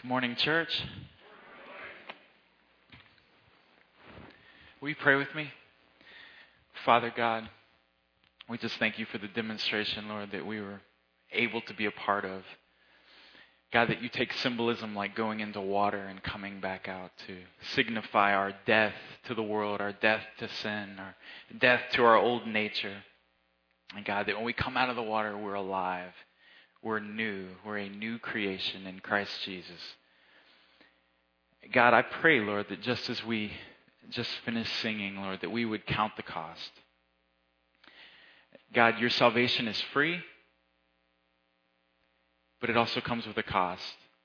Morning, church. Will you pray with me? Father God, we just thank you for the demonstration, Lord, that we were able to be a part of. God, that you take symbolism like going into water and coming back out to signify our death to the world, our death to sin, our death to our old nature. And God, that when we come out of the water, we're alive. We're new. We're a new creation in Christ Jesus. God, I pray, Lord, that just as we just finished singing, Lord, that we would count the cost. God, your salvation is free, but it also comes with a cost.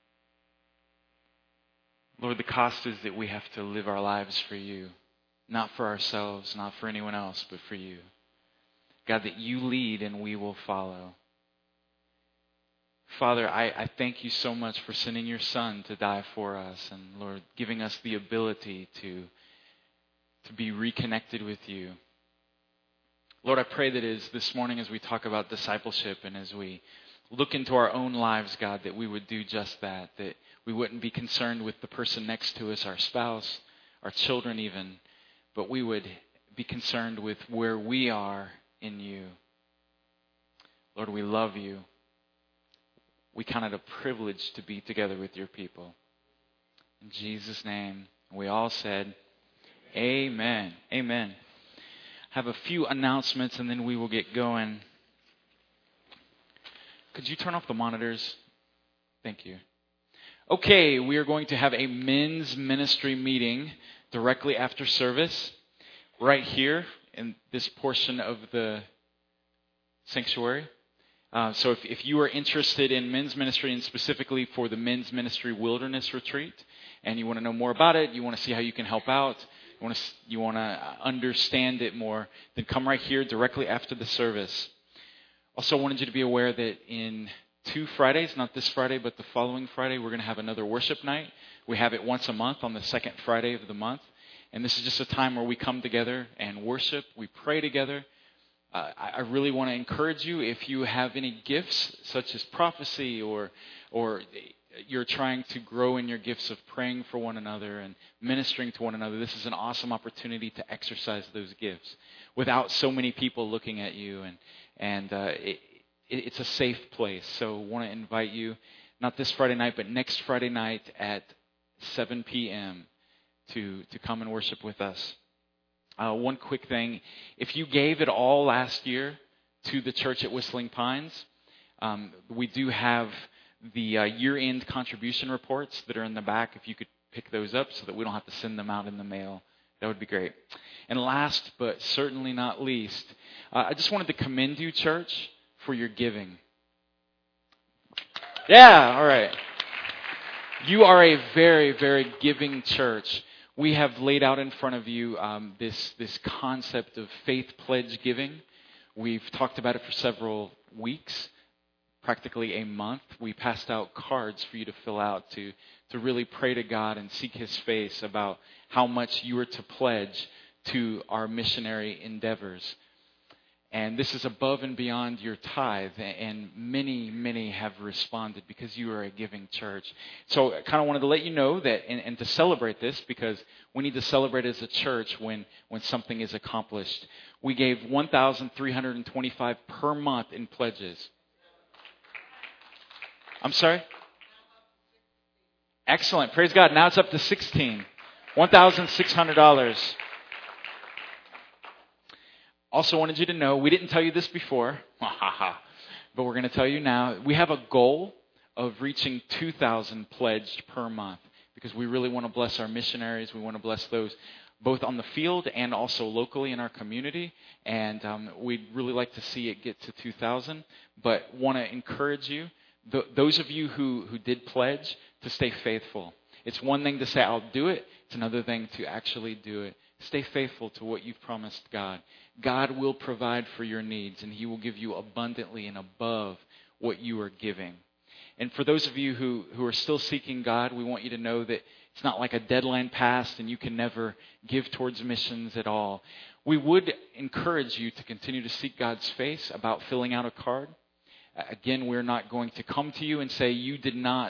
Lord, the cost is that we have to live our lives for you, not for ourselves, not for anyone else, but for you. God, that you lead and we will follow. Father, I thank you so much for sending your Son to die for us and, Lord, giving us the ability to be reconnected with you. Lord, I pray that this morning as we talk about discipleship and as we look into our own lives, God, that we would do just that we wouldn't be concerned with the person next to us, our spouse, our children even, but we would be concerned with where we are in you. Lord, we love you. We count it a privilege to be together with your people. In Jesus' name, we all said, amen. Amen. I have a few announcements and then we will get going. Could you turn off the monitors? Thank you. Okay, we are going to have a men's ministry meeting directly after service right here in this portion of the sanctuary. So if you are interested in men's ministry and specifically for the men's ministry wilderness retreat and you want to know more about it, you want to see how you can help out, you want to understand it more, then come right here directly after the service. Also, I wanted you to be aware that in 2 Fridays, not this Friday, but the following Friday, we're going to have another worship night. We have it once a month on the second Friday of the month. And this is just a time where we come together and worship. We pray together. I really want to encourage you, if you have any gifts, such as prophecy or you're trying to grow in your gifts of praying for one another and ministering to one another, this is an awesome opportunity to exercise those gifts without so many people looking at you. And it's a safe place. So I want to invite you, not this Friday night, but next Friday night at 7 p.m. to come and worship with us. One quick thing. If you gave it all last year to the church at Whistling Pines, we do have the year-end contribution reports that are in the back. If you could pick those up so that we don't have to send them out in the mail, that would be great. And last but certainly not least, I just wanted to commend you, church, for your giving. Yeah, all right. You are a very, very giving church. We have laid out in front of you this concept of faith pledge giving. We've talked about it for several weeks, practically a month. We passed out cards for you to fill out to really pray to God and seek His face about how much you are to pledge to our missionary endeavors. And this is above and beyond your tithe, and many, many have responded because you are a giving church. So I kind of wanted to let you know that, and to celebrate this, because we need to celebrate as a church when something is accomplished. We gave $1,325 per month in pledges. I'm sorry? Excellent. Praise God. Now it's up to $1,600. Also wanted you to know, we didn't tell you this before, but we're going to tell you now. We have a goal of reaching 2,000 pledged per month because we really want to bless our missionaries. We want to bless those both on the field and also locally in our community. And we'd really like to see it get to 2,000, but want to encourage you, those of you who did pledge, to stay faithful. It's one thing to say, I'll do it. It's another thing to actually do it. Stay faithful to what you've promised God. God will provide for your needs, and He will give you abundantly and above what you are giving. And for those of you who are still seeking God, we want you to know that it's not like a deadline passed and you can never give towards missions at all. We would encourage you to continue to seek God's face about filling out a card. Again, we're not going to come to you and say you did not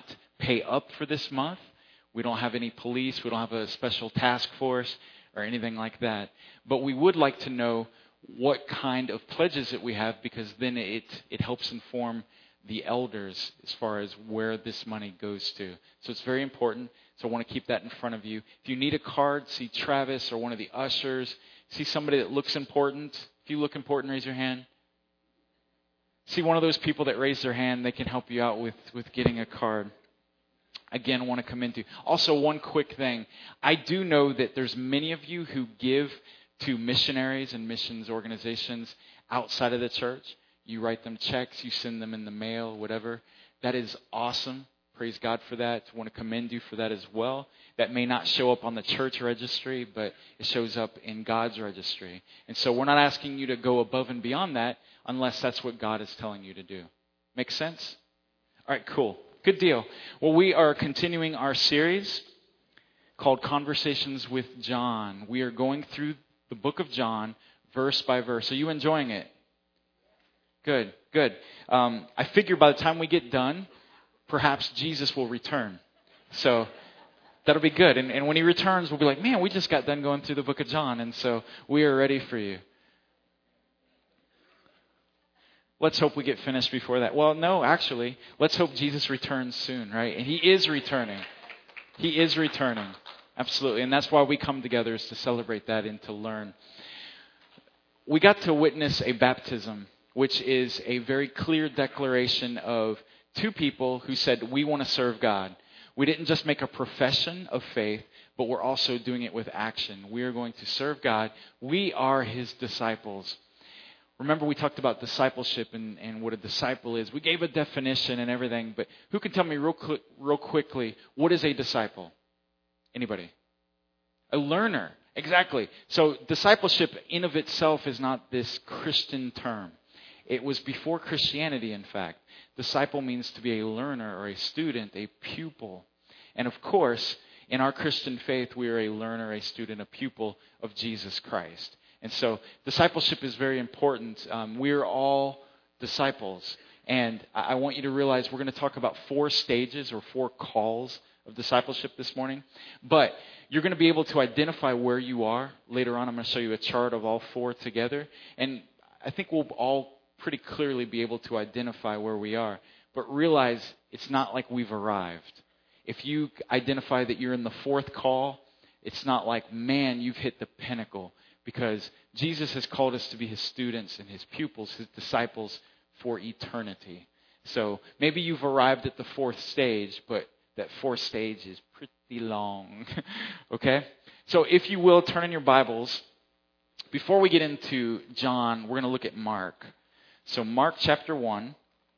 pay up for this month. We don't have any police. We don't have a special task force or anything like that. But we would like to know what kind of pledges that we have, because then it helps inform the elders as far as where this money goes to. So it's very important. So I want to keep that in front of you. If you need a card, see Travis or one of the ushers. See somebody that looks important. If you look important, raise your hand. See one of those people that raise their hand. They can help you out with getting a card. Again, want to commend you. Also, one quick thing. I do know that there's many of you who give to missionaries and missions organizations outside of the church. You write them checks, you send them in the mail, whatever. That is awesome. Praise God for that. I want to commend you for that as well. That may not show up on the church registry, but it shows up in God's registry. And so we're not asking you to go above and beyond that unless that's what God is telling you to do. Make sense? All right, cool. Good deal. Well, we are continuing our series called Conversations with John. We are going through the book of John verse by verse. Are you enjoying it? Good, good. I figure by the time we get done, perhaps Jesus will return. So that'll be good. And when he returns, we'll be like, man, we just got done going through the book of John. And so we are ready for you. Let's hope we get finished before that. Well, no, actually, let's hope Jesus returns soon, right? And he is returning. He is returning. Absolutely. And that's why we come together, is to celebrate that and to learn. We got to witness a baptism, which is a very clear declaration of two people who said, we want to serve God. We didn't just make a profession of faith, but we're also doing it with action. We are going to serve God. We are his disciples. Remember, we talked about discipleship and what a disciple is. We gave a definition and everything, but who can tell me real quickly, what is a disciple? Anybody? A learner. Exactly. So discipleship in of itself is not this Christian term. It was before Christianity, in fact. Disciple means to be a learner or a student, a pupil. And of course, in our Christian faith, we are a learner, a student, a pupil of Jesus Christ. And so discipleship is very important. We're all disciples. And I want you to realize we're going to talk about 4 stages or 4 calls of discipleship this morning. But you're going to be able to identify where you are. Later on, I'm going to show you a chart of all 4 together. And I think we'll all pretty clearly be able to identify where we are. But realize it's not like we've arrived. If you identify that you're in the 4th call, it's not like, man, you've hit the pinnacle. Because Jesus has called us to be his students and his pupils, his disciples for eternity. So maybe you've arrived at the 4th stage, but that 4th stage is pretty long. Okay? So if you will, turn in your Bibles. Before we get into John, we're going to look at Mark. So Mark chapter 1.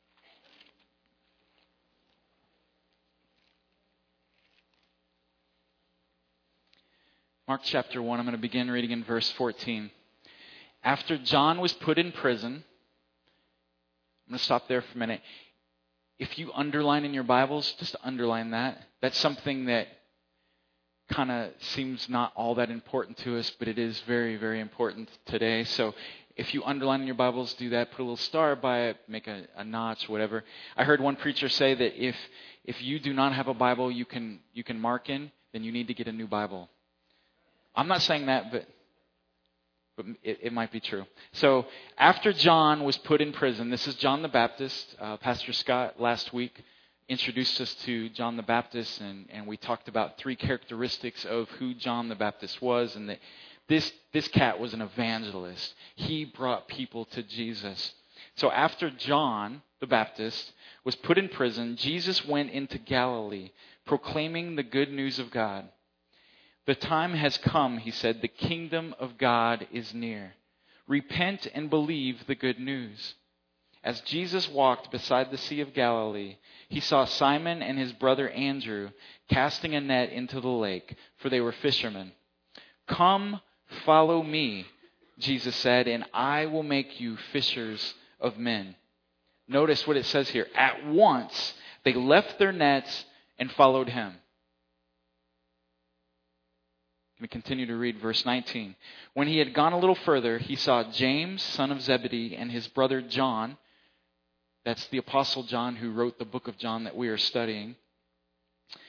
Mark chapter 1, I'm going to begin reading in verse 14. After John was put in prison, I'm going to stop there for a minute. If you underline in your Bibles, just underline that. That's something that kind of seems not all that important to us, but it is very, very important today. So if you underline in your Bibles, do that. Put a little star by it, make a notch, whatever. I heard one preacher say that if you do not have a Bible you can mark in, then you need to get a new Bible. I'm not saying that, but it might be true. So after John was put in prison, this is John the Baptist. Pastor Scott last week introduced us to John the Baptist, and we talked about 3 characteristics of who John the Baptist was, and that this cat was an evangelist. He brought people to Jesus. So after John the Baptist was put in prison, Jesus went into Galilee, proclaiming the good news of God. The time has come, he said, the kingdom of God is near. Repent and believe the good news. As Jesus walked beside the Sea of Galilee, he saw Simon and his brother Andrew casting a net into the lake, for they were fishermen. Come, follow me, Jesus said, and I will make you fishers of men. Notice what it says here. At once, they left their nets and followed him. We continue to read verse 19. When he had gone a little further, he saw James, son of Zebedee, and his brother John. That's the Apostle John who wrote the book of John that we are studying.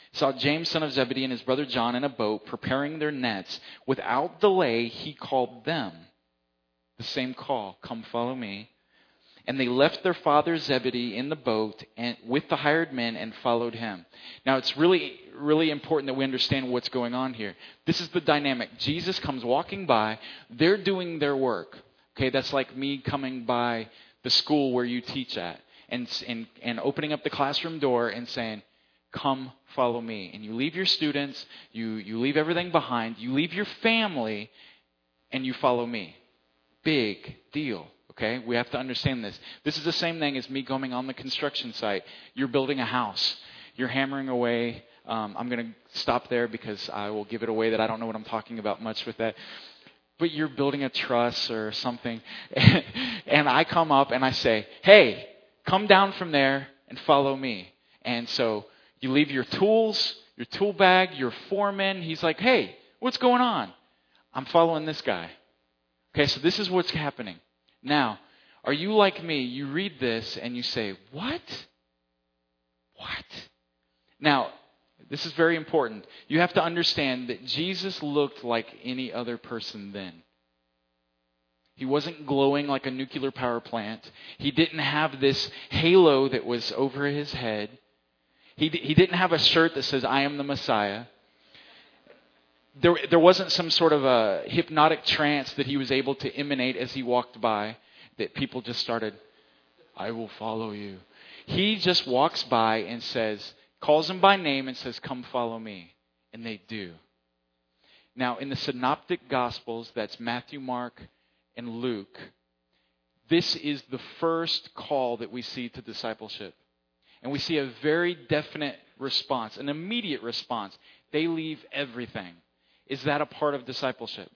saw James, son of Zebedee, and his brother John in a boat preparing their nets. Without delay, he called them. The same call, come follow me. And they left their father Zebedee in the boat and with the hired men and followed him. Now it's really, really important that we understand what's going on here. This is the dynamic. Jesus comes walking by. They're doing their work. Okay, that's like me coming by the school where you teach at and opening up the classroom door and saying, come follow me. And you leave your students, you leave everything behind, you leave your family, and you follow me. Big deal. Okay, we have to understand this. This is the same thing as me going on the construction site. You're building a house. You're hammering away. I'm going to stop there because I will give it away that I don't know what I'm talking about much with that. But you're building a truss or something. And I come up and I say, hey, come down from there and follow me. And so you leave your tools, your tool bag, your foreman. He's like, hey, what's going on? I'm following this guy. Okay, so this is what's happening. Now, are you like me? You read this and you say, what? What? Now, this is very important. You have to understand that Jesus looked like any other person then. He wasn't glowing like a nuclear power plant. He didn't have this halo that was over his head. He didn't have a shirt that says, I am the Messiah. There wasn't some sort of a hypnotic trance that he was able to emanate as he walked by, that people just started, I will follow you. He just walks by and says, calls them by name and says, come follow me. And they do. Now, in the Synoptic Gospels, that's Matthew, Mark, and Luke, this is the first call that we see to discipleship. And we see a very definite response, an immediate response. They leave everything. Is that a part of discipleship?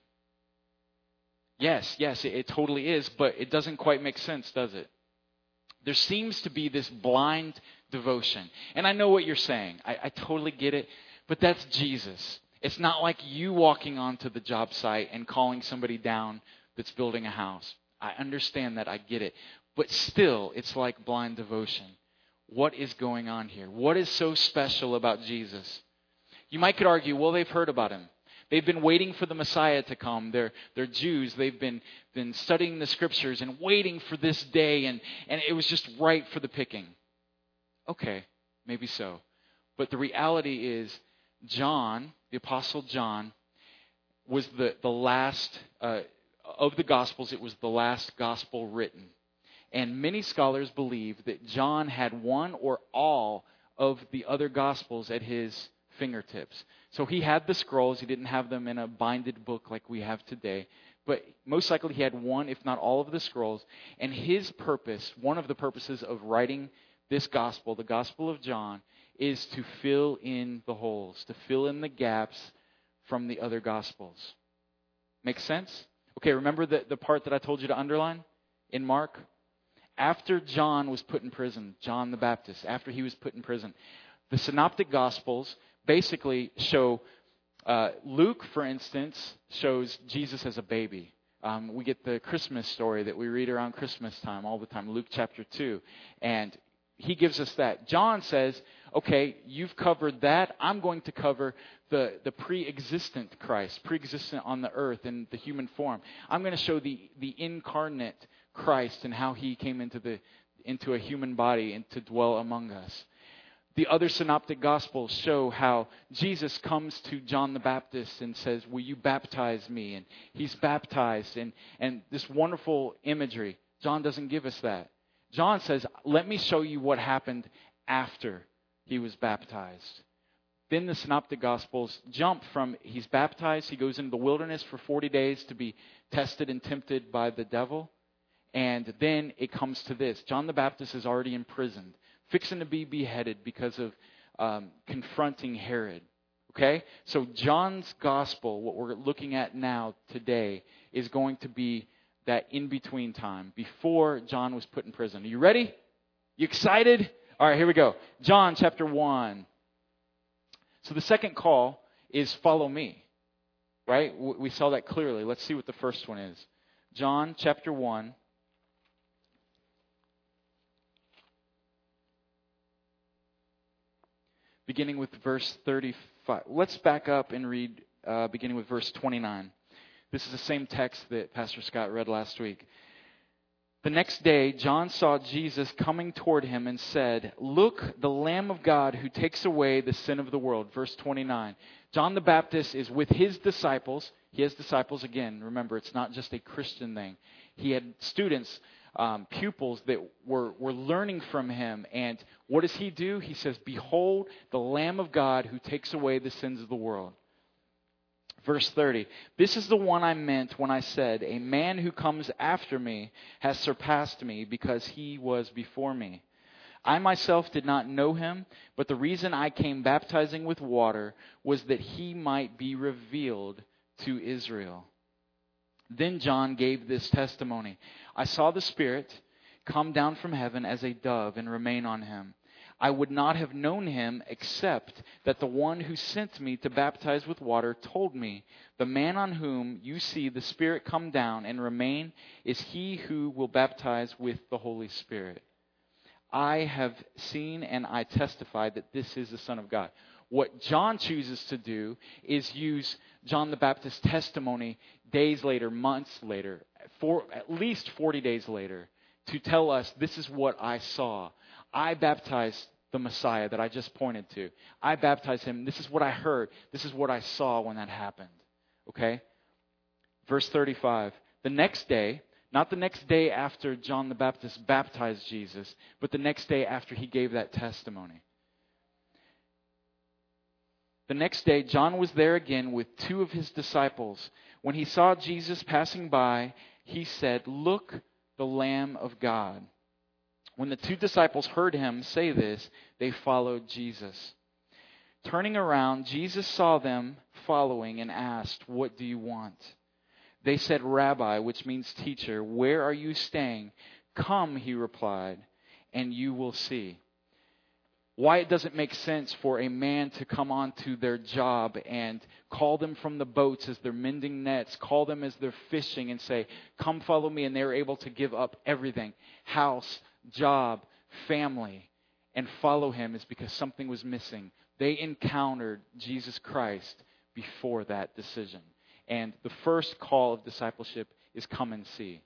Yes, it totally is, but it doesn't quite make sense, does it? There seems to be this blind devotion. And I know what you're saying. I totally get it, but that's Jesus. It's not like you walking onto the job site and calling somebody down that's building a house. I understand that. I get it. But still, it's like blind devotion. What is going on here? What is so special about Jesus? You might could argue, well, they've heard about him. They've been waiting for the Messiah to come. They're Jews. They've been studying the Scriptures and waiting for this day, and it was just right for the picking. Okay, maybe so. But the reality is, John, the Apostle John, was the last, of the Gospels, it was the last Gospel written. And many scholars believe that John had one or all of the other Gospels at his fingertips. So he had the scrolls. He didn't have them in a binded book like we have today. But most likely he had one, if not all of the scrolls. And his purpose, one of the purposes of writing this gospel, the Gospel of John, is to fill in the holes, to fill in the gaps from the other Gospels. Make sense? Okay, remember the part that I told you to underline in Mark? After John was put in prison, John the Baptist, after he was put in prison, the Synoptic Gospels basically show, Luke, for instance, shows Jesus as a baby. We get the Christmas story that we read around Christmas time all the time, Luke chapter 2. And he gives us that. John says, okay, you've covered that. I'm going to cover the pre-existent Christ, pre-existent on the earth in the human form. I'm going to show the incarnate Christ and how he came into a human body and to dwell among us. The other synoptic gospels show how Jesus comes to John the Baptist and says, will you baptize me? And he's baptized. And this wonderful imagery. John doesn't give us that. John says, let me show you what happened after he was baptized. Then the synoptic gospels jump from he's baptized, he goes into the wilderness for 40 days to be tested and tempted by the devil. And then it comes to this. John the Baptist is already imprisoned, fixing to be beheaded because of confronting Herod. Okay? So John's gospel, what we're looking at now today, is going to be that in-between time, before John was put in prison. Are you ready? You excited? All right, here we go. John chapter 1. So the second call is follow me. Right? We saw that clearly. Let's see what the first one is. John chapter 1. beginning with verse 35. Let's back up and read beginning with verse 29. This is the same text that Pastor Scott read last week. The next day, John saw Jesus coming toward him and said, "Look, the Lamb of God who takes away the sin of the world." Verse 29. John the Baptist is with his disciples. He has disciples again. Remember, it's not just a Christian thing. He had students, pupils that were learning from him. And what does he do? He says, "Behold, the Lamb of God who takes away the sins of the world." Verse 30, "This is the one I meant when I said, 'A man who comes after me has surpassed me because he was before me.' I myself did not know him, but the reason I came baptizing with water was that he might be revealed to Israel." Then John gave this testimony, "I saw the Spirit come down from heaven as a dove and remain on him. I would not have known him except that the one who sent me to baptize with water told me, 'The man on whom you see the Spirit come down and remain is he who will baptize with the Holy Spirit.' I have seen and I testify that this is the Son of God." What John chooses to do is use John the Baptist's testimony days later, months later, for at least 40 days later, to tell us, this is what I saw. I baptized the Messiah that I just pointed to. I baptized him. This is what I heard. This is what I saw when that happened. Okay? Verse 35. The next day, not the next day after John the Baptist baptized Jesus, but the next day after he gave that testimony. The next day, John was there again with two of his disciples. When he saw Jesus passing by, he said, "Look, the Lamb of God." When the two disciples heard him say this, they followed Jesus. Turning around, Jesus saw them following and asked, "What do you want?" They said, "Rabbi," which means teacher, "where are you staying?" "Come," he replied, "and you will see." Why it doesn't make sense for a man to come onto their job and call them from the boats as they're mending nets, call them as they're fishing and say, "Come follow me," and they're able to give up everything, house, job, family, and follow him, is because something was missing. They encountered Jesus Christ before that decision. And the first call of discipleship is come and see.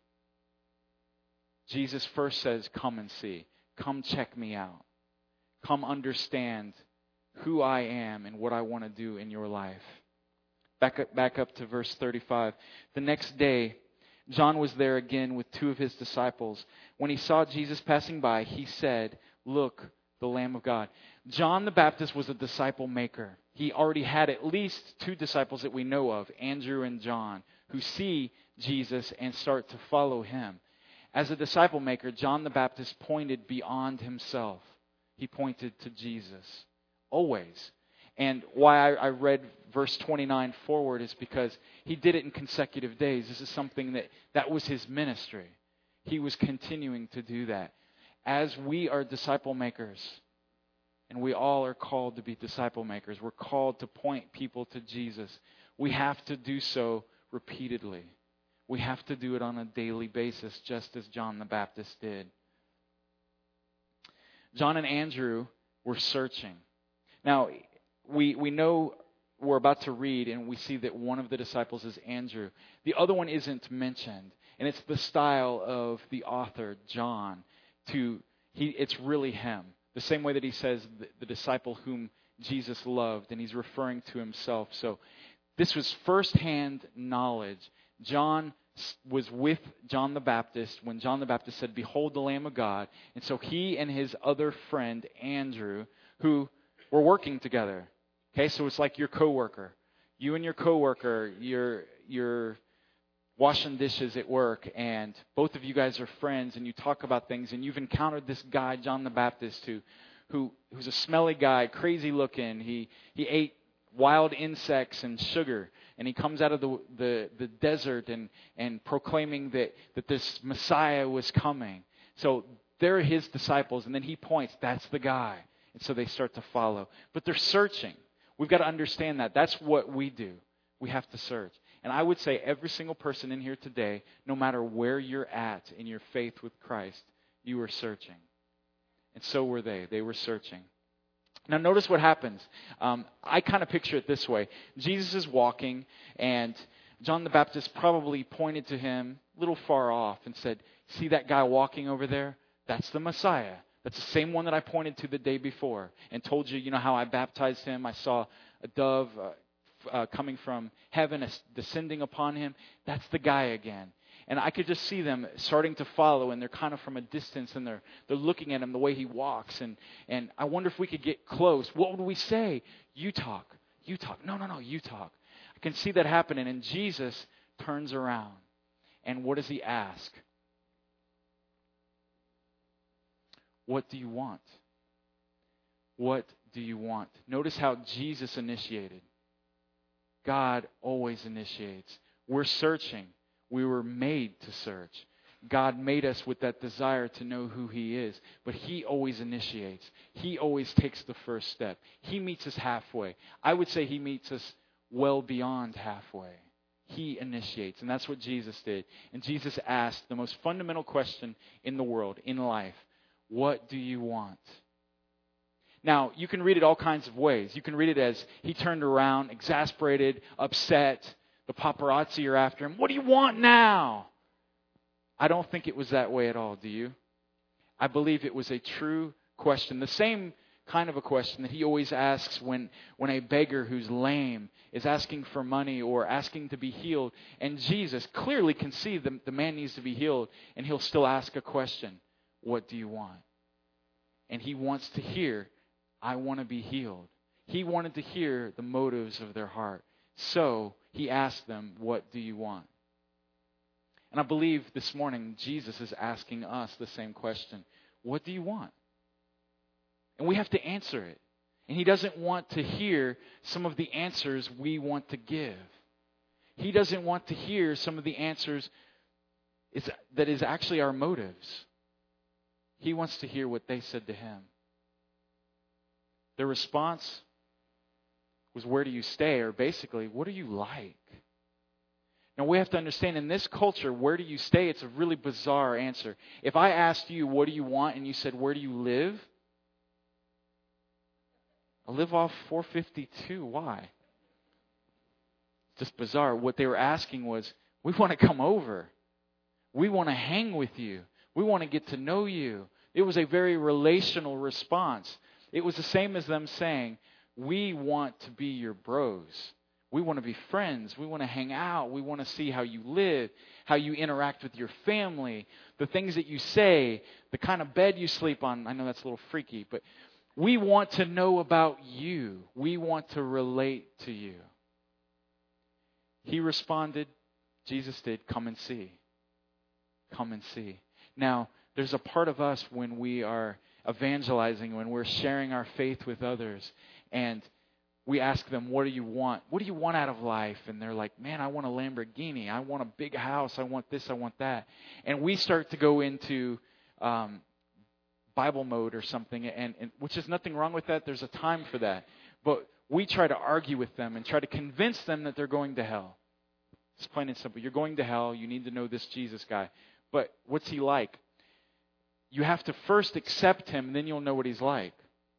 Jesus first says, "Come and see. Come check me out. Come understand who I am and what I want to do in your life." Back up to verse 35. The next day, John was there again with two of his disciples. When he saw Jesus passing by, he said, "Look, the Lamb of God." John the Baptist was a disciple maker. He already had at least two disciples that we know of, Andrew and John, who see Jesus and start to follow him. As a disciple maker, John the Baptist pointed beyond himself. He pointed to Jesus, always. And why I read verse 29 forward is because he did it in consecutive days. This is something that was his ministry. He was continuing to do that. As we are disciple makers, and we all are called to be disciple makers, we're called to point people to Jesus. We have to do so repeatedly. We have to do it on a daily basis, just as John the Baptist did. John and Andrew were searching. Now, we know we're about to read, and we see that one of the disciples is Andrew. The other one isn't mentioned, and it's the style of the author, John. It's really him. The same way that he says the disciple whom Jesus loved, and he's referring to himself. So this was firsthand knowledge. John was with John the Baptist when John the Baptist said, "Behold the Lamb of God." And so he and his other friend, Andrew, who were working together. Okay, so it's like your coworker. You and your coworker, you're washing dishes at work, and both of you guys are friends, and you talk about things, and you've encountered this guy, John the Baptist, who's a smelly guy, crazy looking. He ate wild insects and sugar, and he comes out of the desert and proclaiming that this Messiah was coming. So they're his disciples, and then he points, that's the guy. And so they start to follow. But they're searching. We've got to understand that. That's what we do. We have to search. And I would say every single person in here today, no matter where you're at in your faith with Christ, you are searching. And so were they. They were searching. Now notice what happens. I kind of picture it this way. Jesus is walking, and John the Baptist probably pointed to him a little far off and said, see that guy walking over there? That's the Messiah. That's the same one that I pointed to the day before and told you, how I baptized him. I saw a dove coming from heaven, descending upon him. That's the guy again. And I could just see them starting to follow, and they're kind of from a distance, and they're looking at him the way he walks. And I wonder if we could get close. What would we say? You talk. You talk. No, you talk. I can see that happening. And Jesus turns around. And what does he ask? What do you want? What do you want? Notice how Jesus initiated. God always initiates. We're searching. We were made to search. God made us with that desire to know who He is. But He always initiates. He always takes the first step. He meets us halfway. I would say He meets us well beyond halfway. He initiates. And that's what Jesus did. And Jesus asked the most fundamental question in the world, in life. What do you want? Now, you can read it all kinds of ways. You can read it as He turned around, exasperated, upset. The paparazzi are after Him. What do you want now? I don't think it was that way at all, do you? I believe it was a true question. The same kind of a question that He always asks when a beggar who's lame is asking for money or asking to be healed. And Jesus clearly can see the man needs to be healed, and He'll still ask a question. What do you want? And He wants to hear, I want to be healed. He wanted to hear the motives of their heart. So He asked them, what do you want? And I believe this morning Jesus is asking us the same question. What do you want? And we have to answer it. And He doesn't want to hear some of the answers we want to give. He doesn't want to hear some of the answers that is actually our motives. He wants to hear what they said to Him. Their response was, where do you stay? Or basically, what are you like? Now we have to understand, in this culture, where do you stay? It's a really bizarre answer. If I asked you, what do you want? And you said, where do you live? I live off 452. Why? Just bizarre. What they were asking was, we want to come over. We want to hang with you. We want to get to know you. It was a very relational response. It was the same as them saying, we want to be your bros. We want to be friends. We want to hang out. We want to see how you live, how you interact with your family, the things that you say, the kind of bed you sleep on. I know that's a little freaky, but we want to know about you. We want to relate to you. He responded, Jesus did, come and see. Come and see. Now, there's a part of us when we are evangelizing, when we're sharing our faith with others, and we ask them, what do you want? What do you want out of life? And they're like, man, I want a Lamborghini. I want a big house. I want this. I want that. And we start to go into Bible mode or something, and which is nothing wrong with that. There's a time for that. But we try to argue with them and try to convince them that they're going to hell. It's plain and simple. You're going to hell. You need to know this Jesus guy. But what's He like? You have to first accept Him, then you'll know what He's like.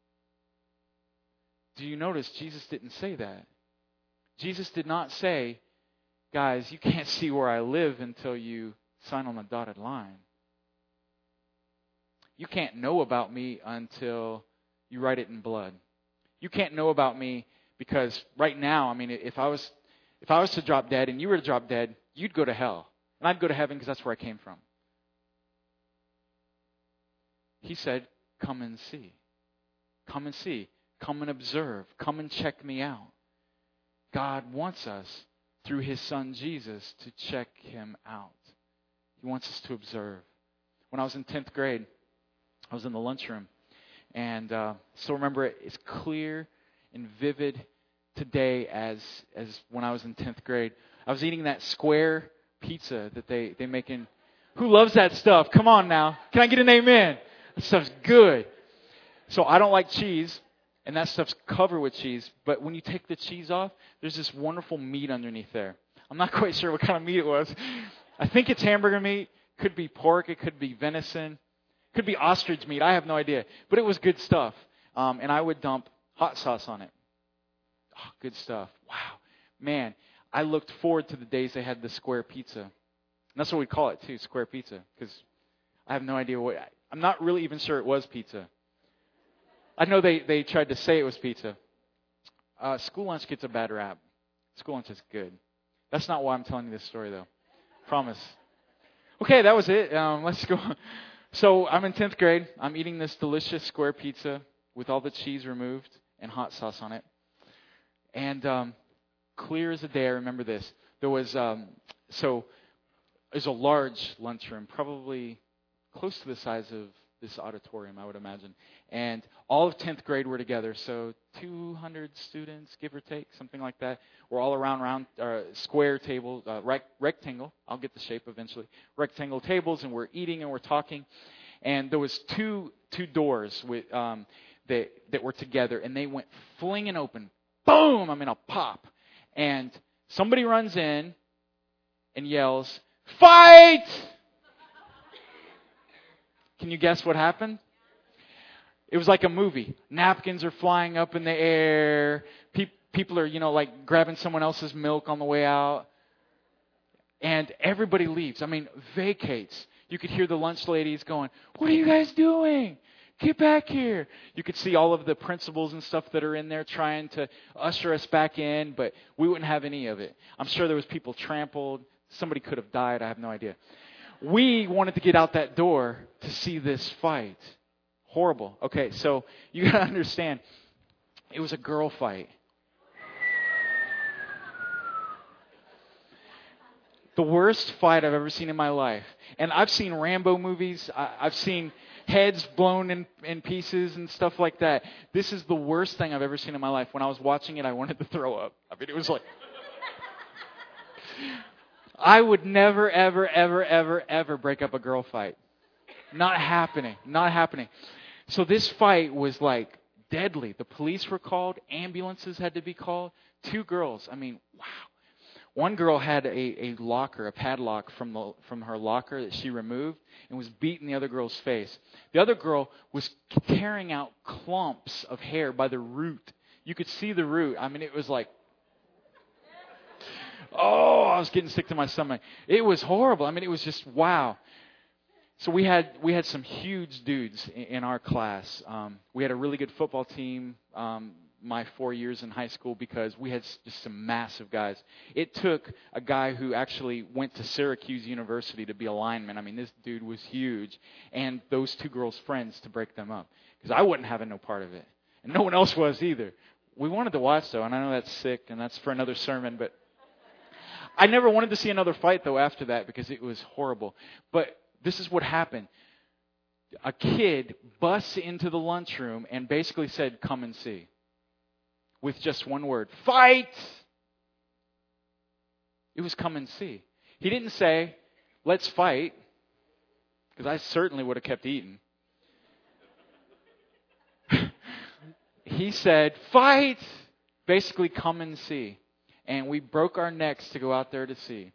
Do you notice Jesus didn't say that? Jesus did not say, guys, you can't see where I live until you sign on the dotted line. You can't know about me until you write it in blood. You can't know about me because right now, I mean, if I was to drop dead and you were to drop dead, you'd go to hell. And I'd go to heaven because that's where I came from. He said, come and see. Come and see. Come and observe. Come and check me out. God wants us, through His Son Jesus, to check Him out. He wants us to observe. When I was in 10th grade, I was in the lunchroom. And still remember it as clear and vivid today as when I was in 10th grade. I was eating that square pizza that they make in. Who loves that stuff? Come on now. Can I get an amen? That stuff's good. So I don't like cheese, and that stuff's covered with cheese. But when you take the cheese off, there's this wonderful meat underneath there. I'm not quite sure what kind of meat it was. I think it's hamburger meat. Could be pork. It could be venison. Could be ostrich meat. I have no idea. But it was good stuff. And I would dump hot sauce on it. Oh, good stuff. Wow. Man, I looked forward to the days they had the square pizza. And that's what we call it too, square pizza, because I have no idea what. I'm not really even sure it was pizza. I know they tried to say it was pizza. School lunch gets a bad rap. School lunch is good. That's not why I'm telling you this story, though. Promise. Okay, that was it. Let's go. So I'm in 10th grade. I'm eating this delicious square pizza with all the cheese removed and hot sauce on it. And clear as a day, I remember this. There was there's a large lunchroom, probably close to the size of this auditorium, I would imagine. And all of 10th grade were together, so 200 students, give or take, something like that. We're all around square tables, rectangle. I'll get the shape eventually. Rectangle tables, and we're eating and we're talking. And there was two doors with that were together, and they went flinging open. Boom! I mean, a pop. And somebody runs in and yells, "Fight!" Can you guess what happened? It was like a movie. Napkins are flying up in the air. People are, like grabbing someone else's milk on the way out. And everybody leaves. I mean, vacates. You could hear the lunch ladies going, "What are you guys doing? Get back here." You could see all of the principals and stuff that are in there trying to usher us back in, but we wouldn't have any of it. I'm sure there was people trampled. Somebody could have died. I have no idea. We wanted to get out that door to see this fight. Horrible. Okay, so you got to understand, it was a girl fight. The worst fight I've ever seen in my life. And I've seen Rambo movies. I've seen heads blown in pieces and stuff like that. This is the worst thing I've ever seen in my life. When I was watching it, I wanted to throw up. I mean, it was like... I would never, ever, ever, ever, ever break up a girl fight. Not happening. Not happening. So this fight was like deadly. The police were called. Ambulances had to be called. 2 girls. I mean, wow. One girl had a locker, a padlock from her locker that she removed and was beating the other girl's face. The other girl was tearing out clumps of hair by the root. You could see the root. I mean, it was like, oh, I was getting sick to my stomach. It was horrible. I mean, it was just wow. So we had some huge dudes in our class. We had a really good football team my 4 years in high school because we had just some massive guys. It took a guy who actually went to Syracuse University to be a lineman. I mean, this dude was huge. And those 2 girls' friends to break them up. Because I wasn't having no part of it. And no one else was either. We wanted to watch, though. And I know that's sick, and that's for another sermon, but... I never wanted to see another fight, though, after that because it was horrible. But this is what happened. A kid busts into the lunchroom and basically said, "Come and see." With just one word. Fight! It was come and see. He didn't say, "Let's fight," because I certainly would have kept eating. He said, "Fight!" Basically, come and see. And we broke our necks to go out there to see.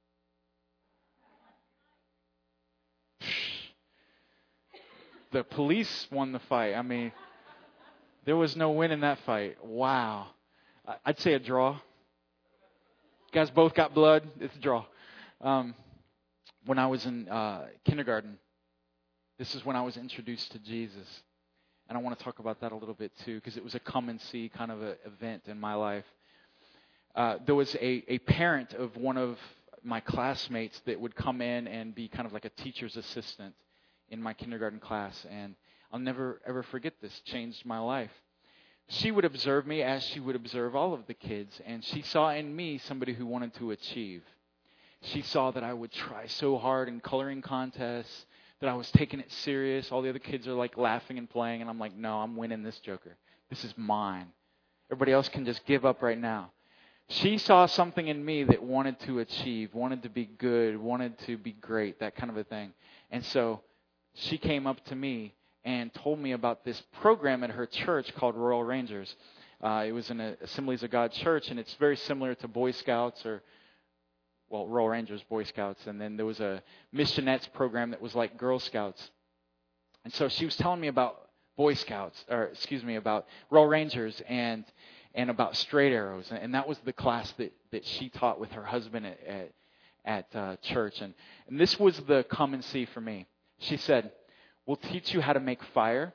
The police won the fight. I mean, there was no win in that fight. Wow. I'd say a draw. You guys both got blood. It's a draw. When I was in kindergarten, this is when I was introduced to Jesus. And I want to talk about that a little bit too, because it was a come and see kind of an event in my life. There was a parent of one of my classmates that would come in and be kind of like a teacher's assistant in my kindergarten class. And I'll never, ever forget this. Changed my life. She would observe me as she would observe all of the kids. And she saw in me somebody who wanted to achieve. She saw that I would try so hard in coloring contests, that I was taking it serious. All the other kids are like laughing and playing. And I'm like, no, I'm winning this joker. This is mine. Everybody else can just give up right now. She saw something in me that wanted to achieve, wanted to be good, wanted to be great, that kind of a thing. And so she came up to me and told me about this program at her church called Royal Rangers. It was in an Assemblies of God church, and it's very similar to Boy Scouts Royal Rangers, Boy Scouts. And then there was a Missionettes program that was like Girl Scouts. And so she was telling me about Boy Scouts, about Royal Rangers and about straight arrows. And that was the class that she taught with her husband at church. And this was the come and see for me. She said, we'll teach you how to make fire.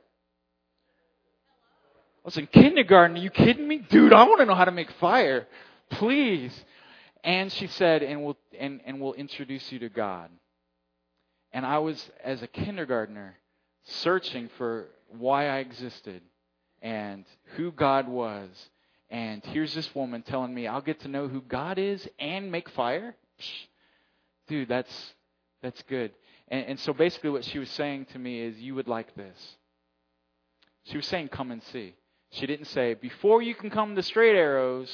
I was in kindergarten. Are you kidding me? Dude, I want to know how to make fire. Please. And she said, and we'll introduce you to God. And I was, as a kindergartner, searching for why I existed and who God was. And here's this woman telling me I'll get to know who God is and make fire? Psh, dude, that's good. And so basically what she was saying to me is, you would like this. She was saying, come and see. She didn't say, before you can come to Straight Arrows,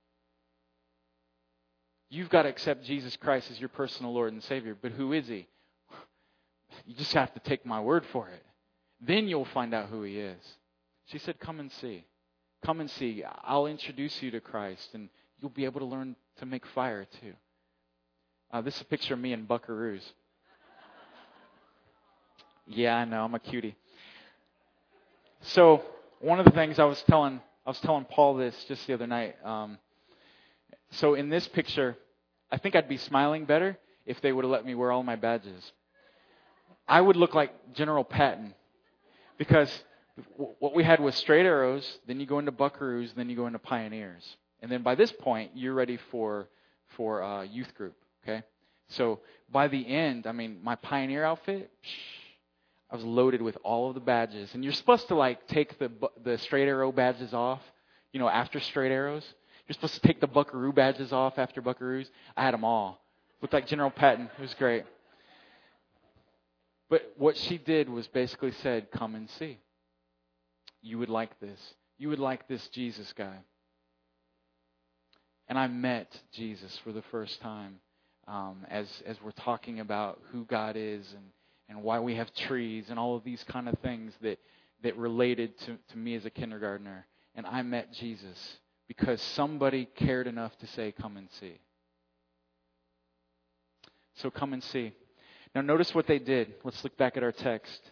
you've got to accept Jesus Christ as your personal Lord and Savior. But who is He? You just have to take my word for it. Then you'll find out who He is. She said, come and see. Come and see. I'll introduce you to Christ, and you'll be able to learn to make fire too. This is a picture of me in Buckaroos. Yeah, I know. I'm a cutie. So one of the things I was telling Paul this just the other night. So in this picture, I think I'd be smiling better if they would have let me wear all my badges. I would look like General Patton, because what we had was Straight Arrows, then you go into Buckaroos, then you go into Pioneers. And then by this point, you're ready for youth group, okay? So by the end, I mean, my Pioneer outfit, I was loaded with all of the badges. And you're supposed to take the Straight Arrow badges off, after Straight Arrows. You're supposed to take the Buckaroo badges off after Buckaroos. I had them all. Looked like General Patton. It was great. But what she did was basically said, come and see. You would like this. You would like this Jesus guy. And I met Jesus for the first time as we're talking about who God is and why we have trees and all of these kind of things that related to me as a kindergartner. And I met Jesus because somebody cared enough to say, come and see. So come and see. Now notice what they did. Let's look back at our text.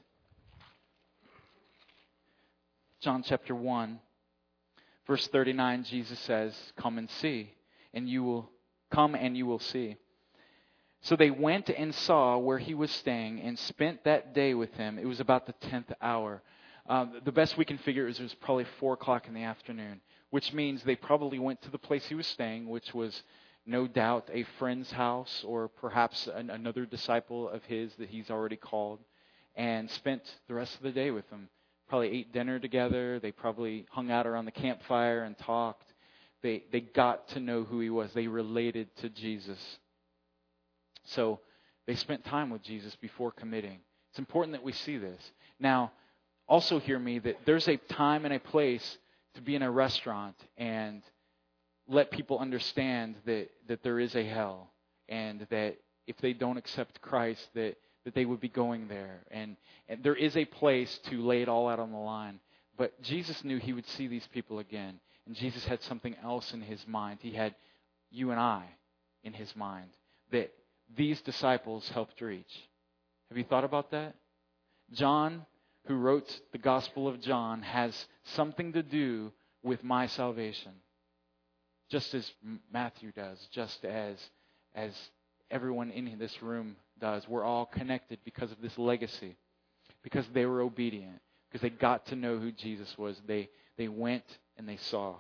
John chapter 1, verse 39, Jesus says, come and see, and you will come and you will see. So they went and saw where he was staying and spent that day with him. It was about the 10th hour. The best we can figure is it was probably 4 o'clock in the afternoon, which means they probably went to the place he was staying, which was no doubt a friend's house or perhaps another disciple of his that he's already called, and spent the rest of the day with him. Probably ate dinner together. They probably hung out around the campfire and talked. They got to know who he was. They related to Jesus. So they spent time with Jesus before committing. It's important that we see this. Now, also hear me that there's a time and a place to be in a restaurant and let people understand that there is a hell, and that if they don't accept Christ, that they would be going there. And there is a place to lay it all out on the line. But Jesus knew he would see these people again. And Jesus had something else in his mind. He had you and I in his mind that these disciples helped reach. Have you thought about that? John, who wrote the Gospel of John, has something to do with my salvation. Just as Matthew does, just as everyone in this room does. We're all connected because of this legacy, because they were obedient, because they got to know who Jesus was. They went and they saw.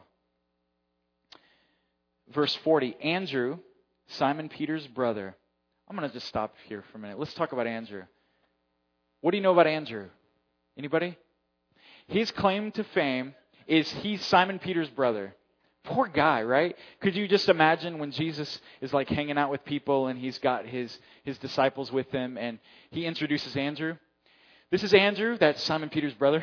Verse 40, Andrew, Simon Peter's brother. I'm going to just stop here for a minute. Let's talk about Andrew. What do you know about Andrew? Anybody? His claim to fame is he's Simon Peter's brother. Poor guy, right? Could you just imagine when Jesus is hanging out with people and he's got his disciples with him and he introduces Andrew? This is Andrew, that's Simon Peter's brother.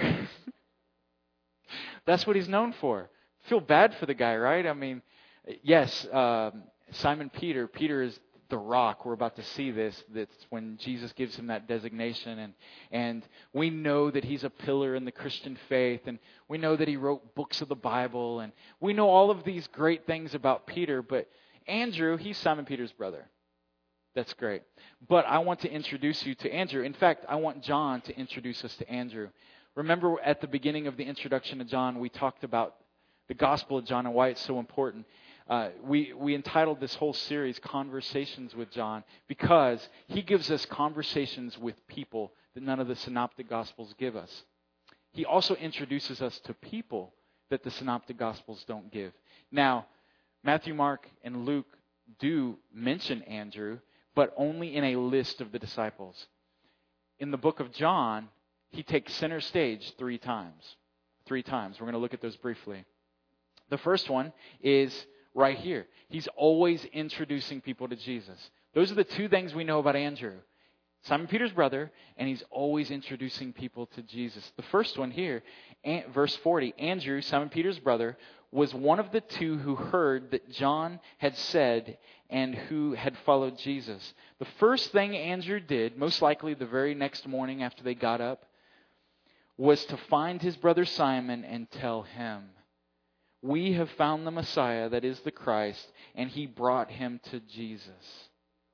That's what he's known for. Feel bad for the guy, right? I mean, yes, Simon Peter is the rock. We're about to see this. That's when Jesus gives him that designation. And we know that he's a pillar in the Christian faith. And we know that he wrote books of the Bible. And we know all of these great things about Peter. But Andrew, he's Simon Peter's brother. That's great. But I want to introduce you to Andrew. In fact, I want John to introduce us to Andrew. Remember at the beginning of the introduction to John, we talked about the Gospel of John and why it's so important. We entitled this whole series Conversations with John because he gives us conversations with people that none of the synoptic Gospels give us. He also introduces us to people that the synoptic Gospels don't give. Now, Matthew, Mark, and Luke do mention Andrew, but only in a list of the disciples. In the book of John, he takes center stage 3 times. 3 times. We're going to look at those briefly. The first one is right here. He's always introducing people to Jesus. Those are the 2 things we know about Andrew. Simon Peter's brother, and he's always introducing people to Jesus. The first one here, verse 40, Andrew, Simon Peter's brother, was one of the 2 who heard that John had said and who had followed Jesus. The first thing Andrew did, most likely the very next morning after they got up, was to find his brother Simon and tell him, "We have found the Messiah, that is the Christ," and he brought him to Jesus.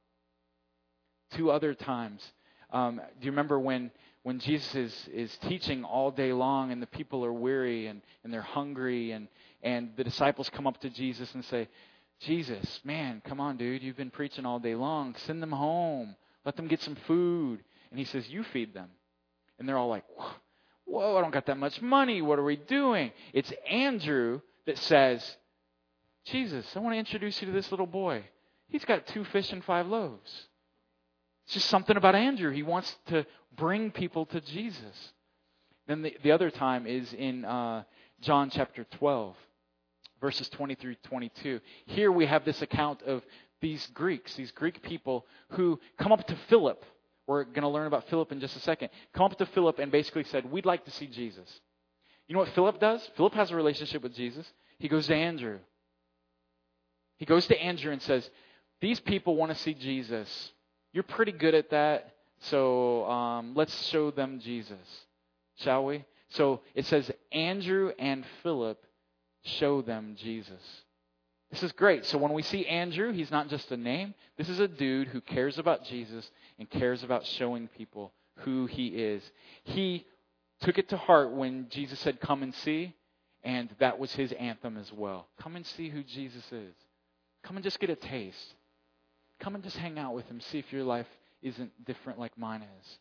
2 other times. Do you remember when Jesus is teaching all day long and the people are weary and they're hungry and the disciples come up to Jesus and say, "Jesus, man, come on, dude. You've been preaching all day long. Send them home. Let them get some food." And he says, "You feed them." And they're all like, "Whoa, I don't got that much money. What are we doing?" It's Andrew that says, "Jesus, I want to introduce you to this little boy. He's got 2 fish and 5 loaves." It's just something about Andrew. He wants to bring people to Jesus. Then the other time is in John chapter 12, verses 20 through 22. Here we have this account of these Greek people who come up to Philip. We're going to learn about Philip in just a second. Come up to Philip and basically said, "We'd like to see Jesus." You know what Philip does? Philip has a relationship with Jesus. He goes to Andrew. He goes to Andrew and says, "These people want to see Jesus. You're pretty good at that, so let's show them Jesus, shall we?" So it says Andrew and Philip show them Jesus. This is great. So when we see Andrew, he's not just a name. This is a dude who cares about Jesus and cares about showing people who he is. He took it to heart when Jesus said, "Come and see," and that was his anthem as well. Come and see who Jesus is. Come and just get a taste. Come and just hang out with him. See if your life isn't different like mine is.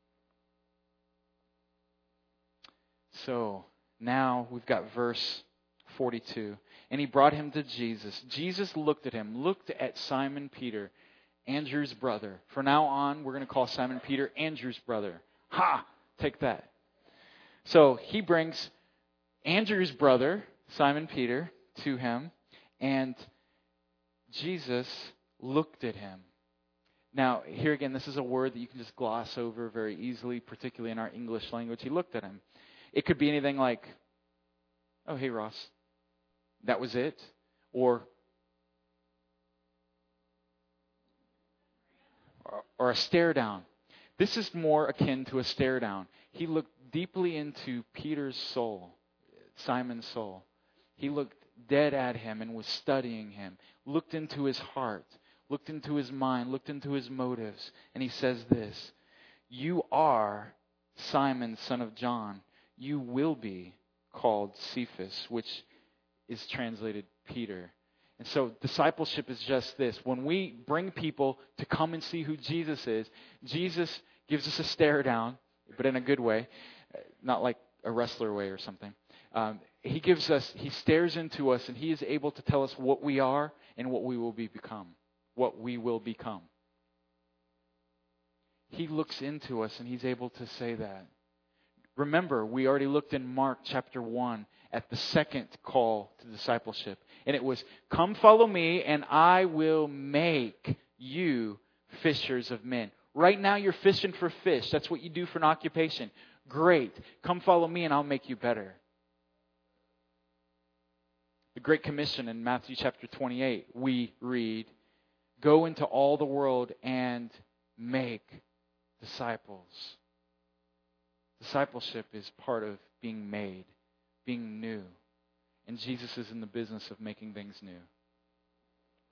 So now we've got verse 42. And he brought him to Jesus. Jesus looked at Simon Peter, Andrew's brother. From now on, we're going to call Simon Peter Andrew's brother. Ha! Take that. So he brings Andrew's brother, Simon Peter, to him. And Jesus looked at him. Now, here again, this is a word that you can just gloss over very easily, particularly in our English language. He looked at him. It could be anything like, "Oh, hey, Ross." That was it. Or a stare down. This is more akin to a stare down. He looked deeply into Peter's soul, Simon's soul. He looked dead at him and was studying him, looked into his heart, looked into his mind, looked into his motives, and he says this, "You are Simon, son of John. You will be called Cephas," which is translated Peter. And so discipleship is just this. When we bring people to come and see who Jesus is, Jesus gives us a stare down, but in a good way, not like a wrestler way or something. He stares into us, and he is able to tell us what we are and what we will become. What we will become. He looks into us, and he's able to say that. Remember, we already looked in Mark chapter 1 at the second call to discipleship. And it was, "Come follow me, and I will make you fishers of men." Right now you're fishing for fish. That's what you do for an occupation. Great. Come follow me, and I'll make you better. The Great Commission in Matthew chapter 28, we read, "Go into all the world and make disciples." Discipleship is part of being made, being new. And Jesus is in the business of making things new.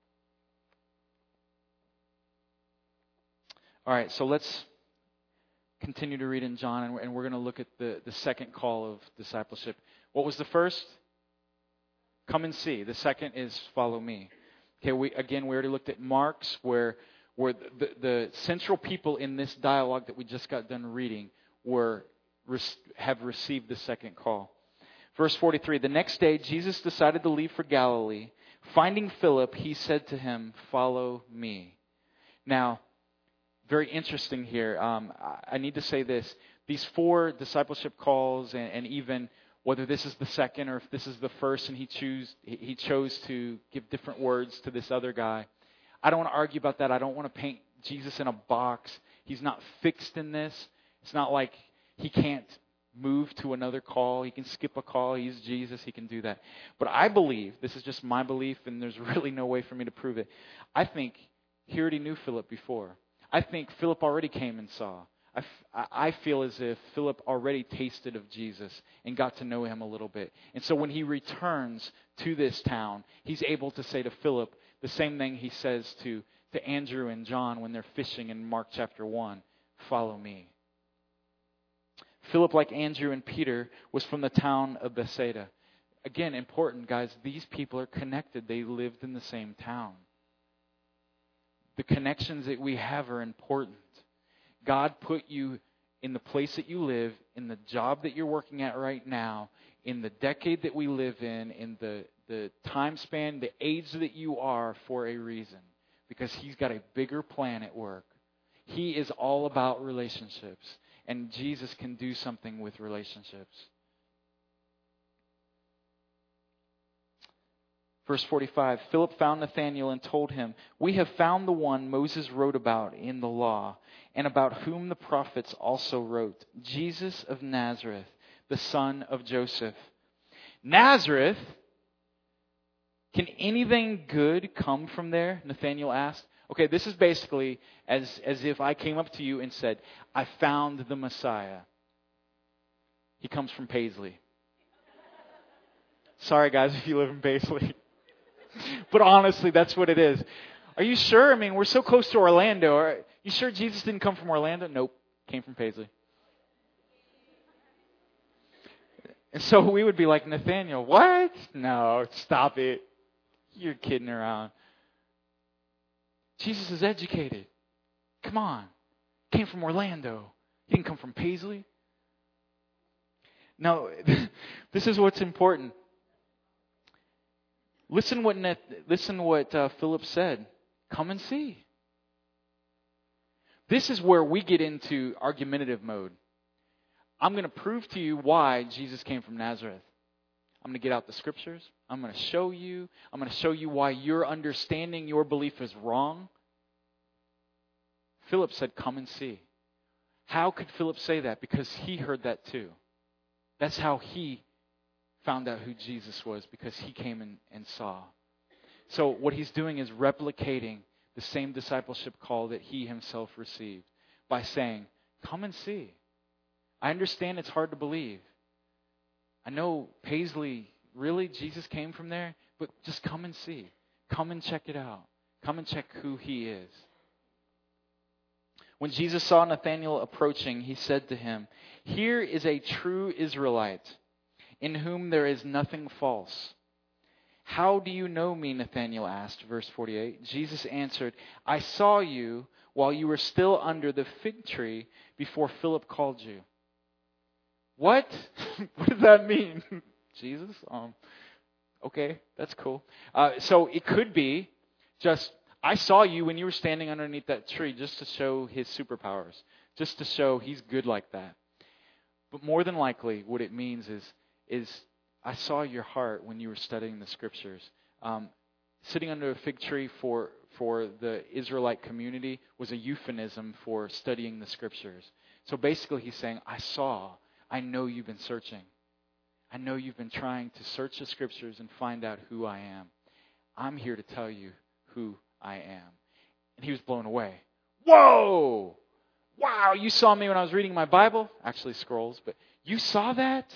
All right, so let's continue to read in John, and we're going to look at the second call of discipleship. What was the first? Come and see. The second is follow me. Okay, we already looked at Mark's, where the central people in this dialogue that we just got done reading have received the second call. Verse 43, the next day Jesus decided to leave for Galilee. Finding Philip, he said to him, follow me. Now, very interesting here. I need to say this. These 4 discipleship calls, and even whether this is the second or if this is the first, and he chose to give different words to this other guy. I don't want to argue about that. I don't want to paint Jesus in a box. He's not fixed in this. It's not like he can't move to another call. He can skip a call. He's Jesus. He can do that. But I believe, this is just my belief, and there's really no way for me to prove it. I think he already knew Philip before. I think Philip already came and saw. I feel as if Philip already tasted of Jesus and got to know him a little bit. And so when he returns to this town, he's able to say to Philip the same thing he says to Andrew and John when they're fishing in Mark chapter 1, follow me. Philip, like Andrew and Peter, was from the town of Bethsaida. Again, important, guys, these people are connected. They lived in the same town. The connections that we have are important. God put you in the place that you live, in the job that you're working at right now, in the decade that we live in the time span, the age that you are for a reason. Because He's got a bigger plan at work. He is all about relationships. And Jesus can do something with relationships. Verse 45, Philip found Nathanael and told him, we have found the one Moses wrote about in the law, and about whom the prophets also wrote, Jesus of Nazareth, the son of Joseph. Nazareth? Can anything good come from there? Nathanael asked. Okay, this is basically as if I came up to you and said, I found the Messiah. He comes from Paisley. Sorry, guys, if you live in Paisley. But honestly, that's what it is. Are you sure? I mean, we're so close to Orlando. Are you sure Jesus didn't come from Orlando? Nope, came from Paisley. And so we would be like, Nathanael, what? No, stop it. You're kidding around. Jesus is educated. Come on. Came from Orlando. He didn't come from Paisley. No, this is what's important. Listen what Philip said. Come and see. This is where we get into argumentative mode. I'm going to prove to you why Jesus came from Nazareth. I'm going to get out the scriptures. I'm going to show you. I'm going to show you why your understanding, your belief is wrong. Philip said, come and see. How could Philip say that? Because he heard that too. That's how he found out who Jesus was, because he came and saw. So what he's doing is replicating the same discipleship call that he himself received by saying, come and see. I understand it's hard to believe. I know Paisley, really, Jesus came from there, but just come and see. Come and check it out. Come and check who He is. When Jesus saw Nathanael approaching, He said to him, here is a true Israelite, in whom there is nothing false. How do you know me? Nathanael asked, verse 48. Jesus answered, I saw you while you were still under the fig tree before Philip called you. What? What does that mean? Jesus? Okay, that's cool. So it could be just, I saw you when you were standing underneath that tree, just to show His superpowers, just to show He's good like that. But more than likely, what it means is I saw your heart when you were studying the scriptures. Sitting under a fig tree for the Israelite community was a euphemism for studying the scriptures. So basically He's saying, I know you've been searching. I know you've been trying to search the scriptures and find out who I am. I'm here to tell you who I am. And he was blown away. Whoa! Wow, you saw me when I was reading my Bible? Actually, scrolls, but you saw that?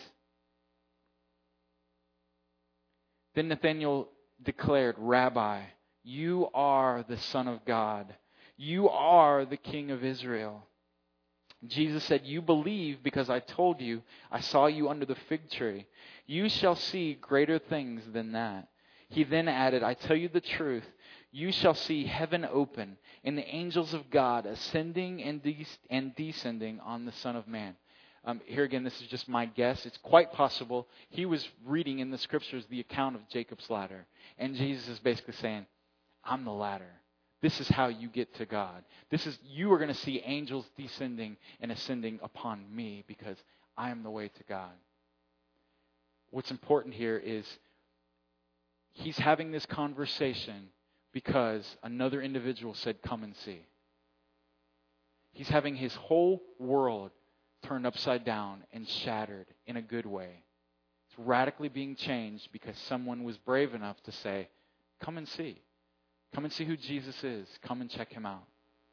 Then Nathanael declared, Rabbi, you are the Son of God. You are the King of Israel. Jesus said, "You believe because I told you, I saw you under the fig tree. You shall see greater things than that." He then added, "I tell you the truth, you shall see heaven open and the angels of God ascending and descending on the Son of Man." Here again, this is just my guess. It's quite possible he was reading in the scriptures the account of Jacob's ladder. And Jesus is basically saying, I'm the ladder. This is how you get to God. You are going to see angels descending and ascending upon me because I am the way to God. What's important here is he's having this conversation because another individual said, "Come and see." He's having his whole world turned upside down and shattered in a good way. It's radically being changed because someone was brave enough to say, "Come and see. Come and see who Jesus is. Come and check him out."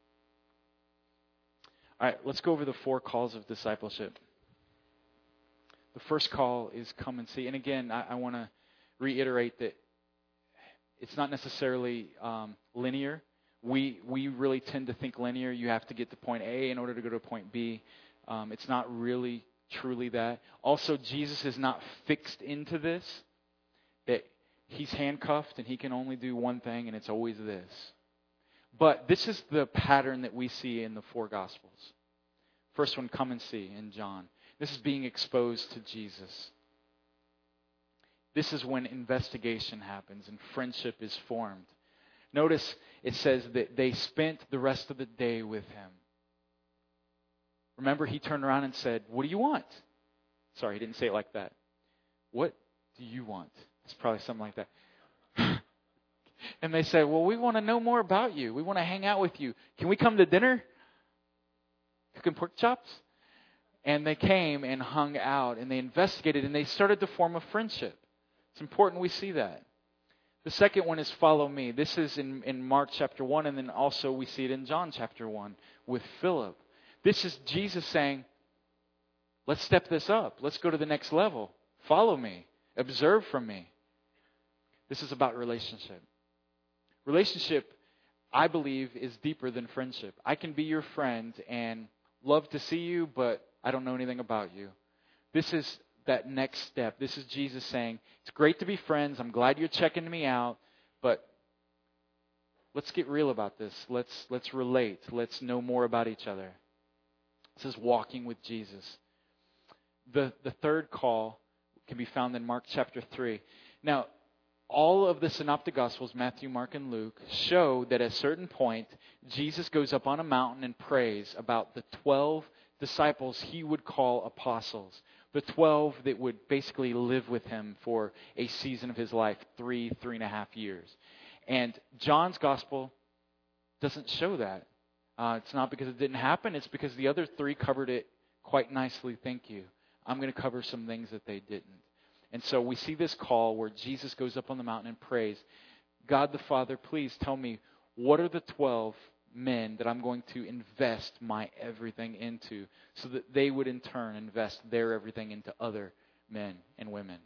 All right, let's go over the 4 calls of discipleship. The first call is come and see. And again, I want to reiterate that it's not necessarily linear. We really tend to think linear. You have to get to point A in order to go to point B. It's not really truly that. Also, Jesus is not fixed into this, that he's handcuffed and he can only do one thing and it's always this. But this is the pattern that we see in the 4 Gospels. First one, come and see in John. This is being exposed to Jesus. This is when investigation happens and friendship is formed. Notice it says that they spent the rest of the day with him. Remember, he turned around and said, "What do you want?" Sorry, he didn't say it like that. "What do you want?" It's probably something like that. And they said, "Well, we want to know more about you. We want to hang out with you. Can we come to dinner? Cooking pork chops?" And they came and hung out and they investigated and they started to form a friendship. It's important we see that. The second one is follow me. This is in Mark chapter 1, and then also we see it in John chapter 1 with Philip. This is Jesus saying, let's step this up. Let's go to the next level. Follow me. Observe from me. This is about relationship. Relationship, I believe, is deeper than friendship. I can be your friend and love to see you, but I don't know anything about you. This is that next step. This is Jesus saying, it's great to be friends. I'm glad you're checking me out, but let's get real about this. Let's relate. Let's know more about each other. This is walking with Jesus. The third call can be found in Mark chapter 3. Now, all of the synoptic gospels, Matthew, Mark, and Luke, show that at a certain point, Jesus goes up on a mountain and prays about the 12 disciples he would call apostles. The 12 that would basically live with him for a season of his life, 3.5 years. And John's gospel doesn't show that. It's not because it didn't happen. It's because the other 3 covered it quite nicely. Thank you. I'm going to cover some things that they didn't. And so we see this call where Jesus goes up on the mountain and prays, "God the Father, please tell me, what are the 12 men that I'm going to invest my everything into so that they would in turn invest their everything into other men and women?"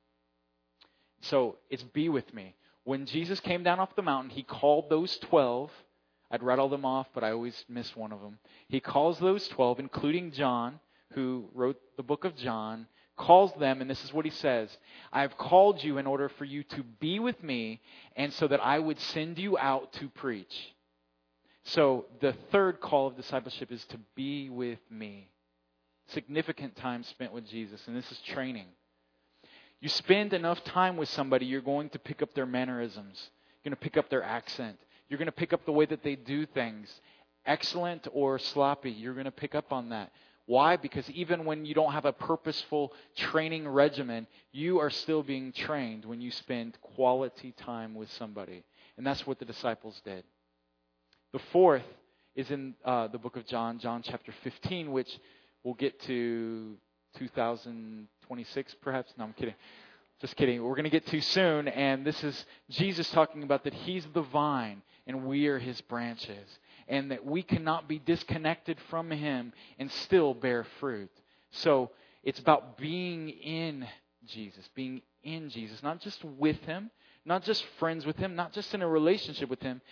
So it's be with me. When Jesus came down off the mountain, he called those 12. I'd rattle them off, but I always miss one of them. He calls those 12, including John, who wrote the book of John, calls them, and this is what he says: "I have called you in order for you to be with me and so that I would send you out to preach." So the third call of discipleship is to be with me. Significant time spent with Jesus, and this is training. You spend enough time with somebody, you're going to pick up their mannerisms. You're going to pick up their accent. You're going to pick up the way that they do things. Excellent or sloppy, you're going to pick up on that. Why? Because even when you don't have a purposeful training regimen, you are still being trained when you spend quality time with somebody. And that's what the disciples did. The fourth is in the book of John, John chapter 15, which we'll get to 2026 perhaps. No, I'm kidding. Just kidding. We're going to get to soon. And this is Jesus talking about that he's the vine and we are his branches. And that we cannot be disconnected from him and still bear fruit. So it's about being in Jesus. Being in Jesus. Not just with him. Not just friends with him. Not just in a relationship with him. But being in Jesus and bearing fruit. This is about identity.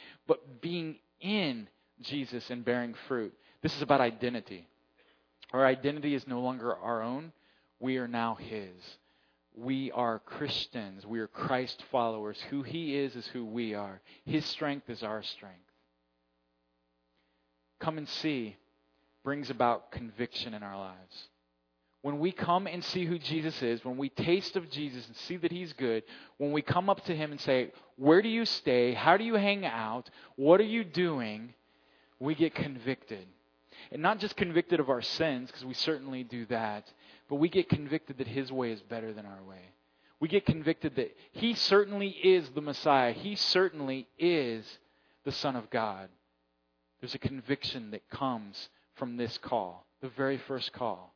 Our identity is no longer our own. We are now His. We are Christians. We are Christ followers. Who He is who we are. His strength is our strength. Come and see brings about conviction in our lives. When we come and see who Jesus is, when we taste of Jesus and see that He's good, when we come up to Him and say, where do you stay? How do you hang out? What are you doing? We get convicted. And not just convicted of our sins, because we certainly do that, but we get convicted that His way is better than our way. We get convicted that He certainly is the Messiah. He certainly is the Son of God. There's a conviction that comes from this call, the very first call.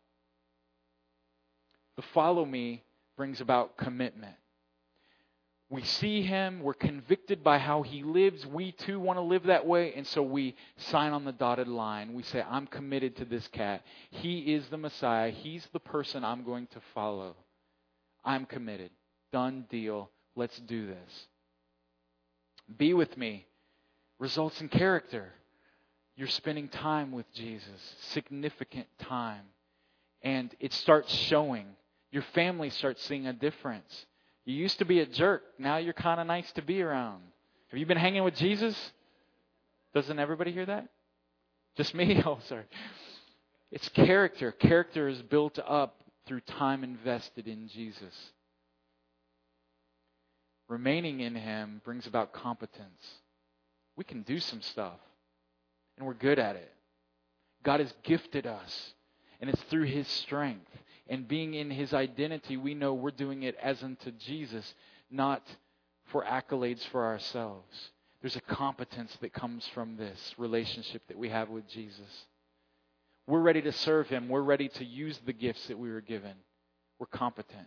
The follow me brings about commitment. We see Him, we're convicted by how He lives. We too want to live that way, and so we sign on the dotted line. We say, I'm committed to this cat. He is the Messiah. He's the person I'm going to follow. I'm committed. Done deal. Let's do this. Be with me results in character. You're spending time with Jesus, significant time, and it starts showing. Your family starts seeing a difference. You used to be a jerk. Now you're kind of nice to be around. Have you been hanging with Jesus? Doesn't everybody hear that? Just me? Oh, sorry. It's character. Character is built up through time invested in Jesus. Remaining in Him brings about competence. We can do some stuff, and we're good at it. God has gifted us, and it's through His strength. And being in His identity, we know we're doing it as unto Jesus, not for accolades for ourselves. There's a competence that comes from this relationship that we have with Jesus. We're ready to serve Him. We're ready to use the gifts that we were given. We're competent.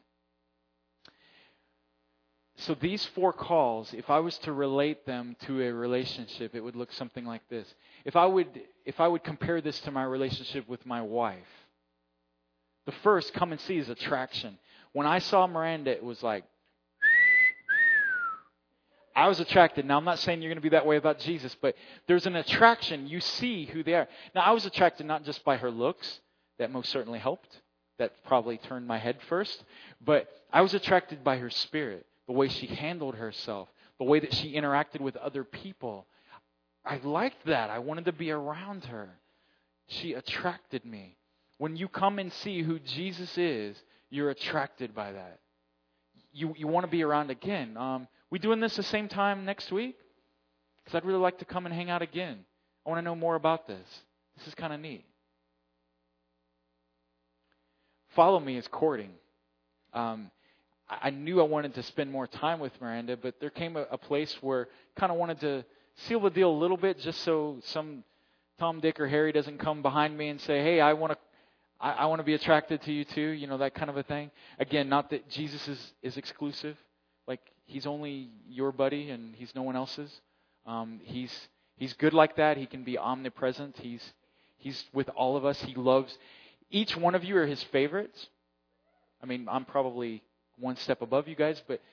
So these 4 calls, if I was to relate them to a relationship, it would look something like this. If I would compare this to my relationship with my wife, the first, come and see, is attraction. When I saw Miranda, it was like, I was attracted. Now, I'm not saying you're going to be that way about Jesus, but there's an attraction. You see who they are. Now, I was attracted not just by her looks. That most certainly helped. That probably turned my head first. But I was attracted by her spirit, the way she handled herself, the way that she interacted with other people. I liked that. I wanted to be around her. She attracted me. When you come and see who Jesus is, you're attracted by that. You want to be around again. We doing this the same time next week? Because I'd really like to come and hang out again. I want to know more about this. This is kind of neat. Follow me is courting. I knew I wanted to spend more time with Miranda, but there came a place where I kind of wanted to seal the deal a little bit, just so some Tom, Dick, or Harry doesn't come behind me and say, hey, I want to be attracted to you too, that kind of a thing. Again, not that Jesus is exclusive. Like, He's only your buddy and He's no one else's. He's good like that. He can be omnipresent. He's with all of us. He loves. Each one of you are His favorites. I mean, I'm probably one step above you guys, but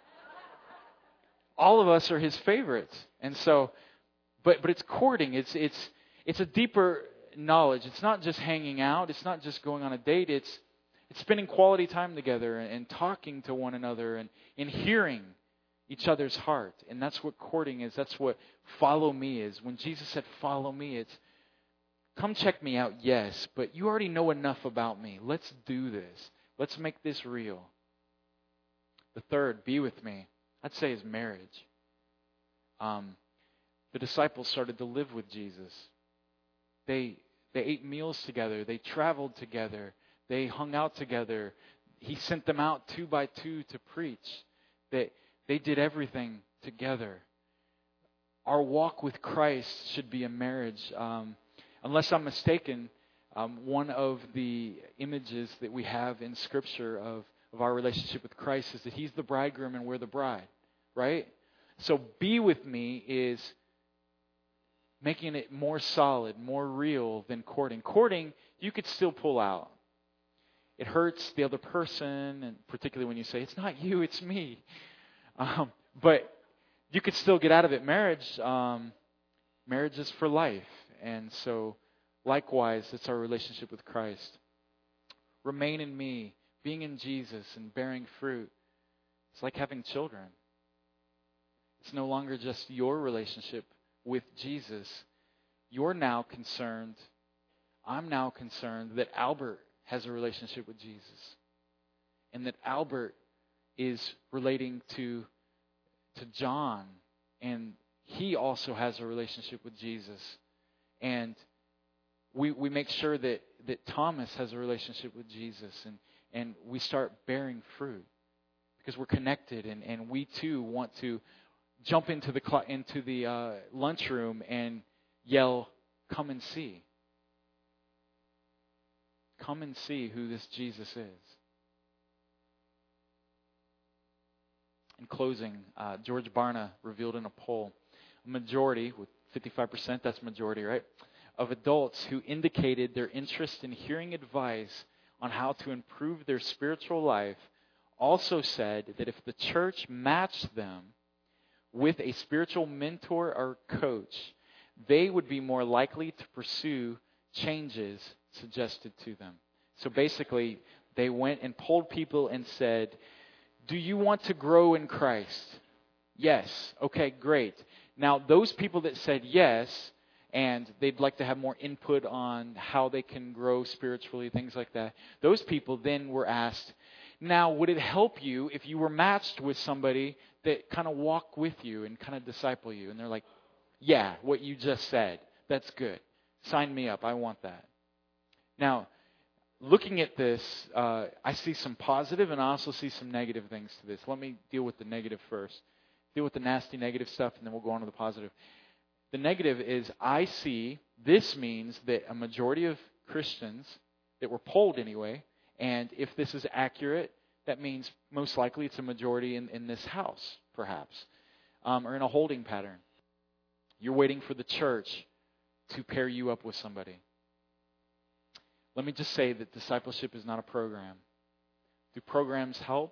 all of us are His favorites. And so, but it's courting. It's a deeper knowledge. It's not just hanging out. It's not just going on a date. It's spending quality time together and talking to one another and hearing each other's heart. And that's what courting is. That's what follow me is. When Jesus said follow me, it's come check me out, yes, but you already know enough about me. Let's do this. Let's make this real. The third, be with me, I'd say is marriage. The disciples started to live with Jesus. They ate meals together. They traveled together. They hung out together. He sent them out 2 by 2 to preach. They did everything together. Our walk with Christ should be a marriage. Unless I'm mistaken, one of the images that we have in Scripture of our relationship with Christ is that He's the bridegroom and we're the bride, right? So be with me is making it more solid, more real than courting. Courting, you could still pull out. It hurts the other person, and particularly when you say, it's not you, it's me. But you could still get out of it. Marriage is for life. And so Likewise, it's our relationship with Christ. Remain in me, being in Jesus and bearing fruit. It's like having children. It's no longer just your relationship with Jesus. I'm now concerned that Albert has a relationship with Jesus. And that Albert is relating to John. And he also has a relationship with Jesus. And we make sure that Thomas has a relationship with Jesus. And we start bearing fruit. Because we're connected. And we too want to jump into the lunchroom and yell, "Come and see. Come and see who this Jesus is." In closing, George Barna revealed in a poll, a majority, with 55%, that's majority, right, of adults who indicated their interest in hearing advice on how to improve their spiritual life also said that if the church matched them with a spiritual mentor or coach, they would be more likely to pursue changes suggested to them. So basically, they went and polled people and said, "Do you want to grow in Christ?" Yes. Okay, great. Now, those people that said yes, and they'd like to have more input on how they can grow spiritually, things like that, those people then were asked, now, would it help you if you were matched with somebody that kind of walk with you and kind of disciple you? And they're like, yeah, what you just said. That's good. Sign me up. I want that. Now, looking at this, I see some positive and I also see some negative things to this. Let me deal with the negative first. Deal with the nasty negative stuff, and then we'll go on to the positive. The negative is this means that a majority of Christians that were polled anyway, and if this is accurate, that means most likely it's a majority in this house, perhaps, or in a holding pattern. You're waiting for the church to pair you up with somebody. Let me just say that discipleship is not a program. Do programs help?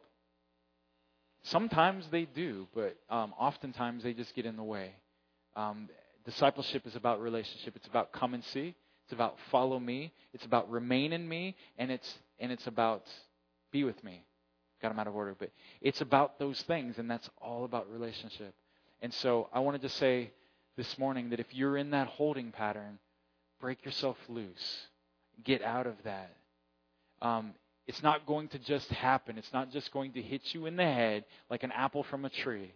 Sometimes they do, but oftentimes they just get in the way. Discipleship is about relationship. It's about come and see. It's about follow me. It's about remain in me, and it's about be with me. Got them out of order, but it's about those things, and that's all about relationship. And so I want to just say this morning that if you're in that holding pattern, break yourself loose. Get out of that. It's not going to just happen. It's not just going to hit you in the head like an apple from a tree.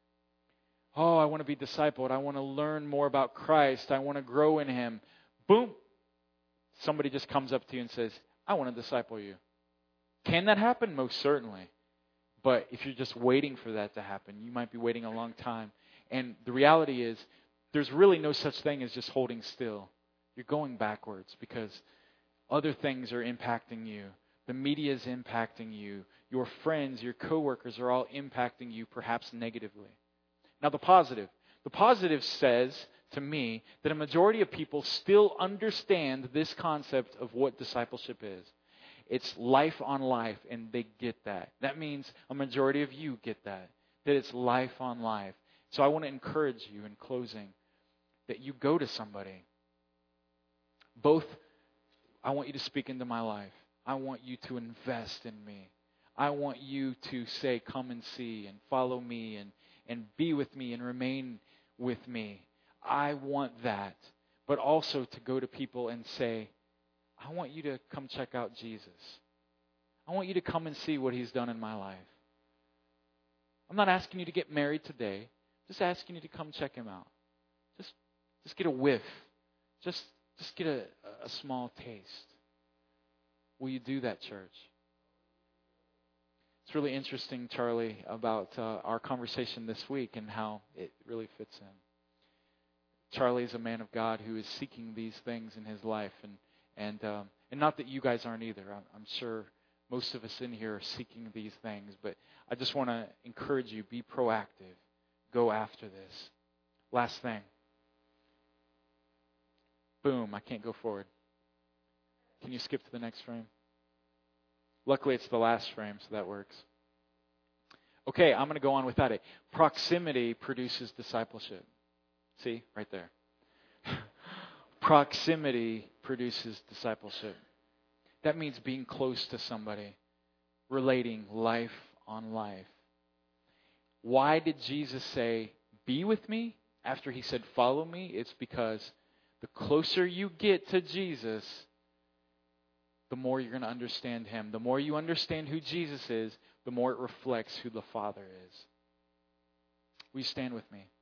Oh, I want to be discipled. I want to learn more about Christ. I want to grow in Him. Boom. Somebody just comes up to you and says, I want to disciple you. Can that happen? Most certainly. But if you're just waiting for that to happen, you might be waiting a long time. And the reality is, there's really no such thing as just holding still. You're going backwards because other things are impacting you. The media is impacting you. Your friends, your coworkers are all impacting you, perhaps negatively. Now the positive. The positive says to me that a majority of people still understand this concept of what discipleship is. It's life on life, and they get that. That means a majority of you get that it's life on life. So I want to encourage you in closing that you go to somebody. Both, I want you to speak into my life. I want you to invest in me. I want you to say, come and see and follow me and be with me and remain with me. I want that. But also to go to people and say, I want you to come check out Jesus. I want you to come and see what He's done in my life. I'm not asking you to get married today. Just asking you to come check Him out. Just get a whiff. Just get a small taste. Will you do that, church? It's really interesting, Charlie, about our conversation this week and how it really fits in. Charlie is a man of God who is seeking these things in his life, and not that you guys aren't either. I'm sure most of us in here are seeking these things, but I just want to encourage you, be proactive. Go after this. Last thing. Boom, I can't go forward. Can you skip to the next frame? Luckily, it's the last frame, so that works. Okay, I'm going to go on without it. Proximity produces discipleship. See, right there. Proximity produces discipleship. That means being close to somebody, relating life on life. Why did Jesus say, be with me, after he said, follow me? It's because the closer you get to Jesus, the more you're going to understand him. The more you understand who Jesus is, the more it reflects who the Father is. Will you stand with me?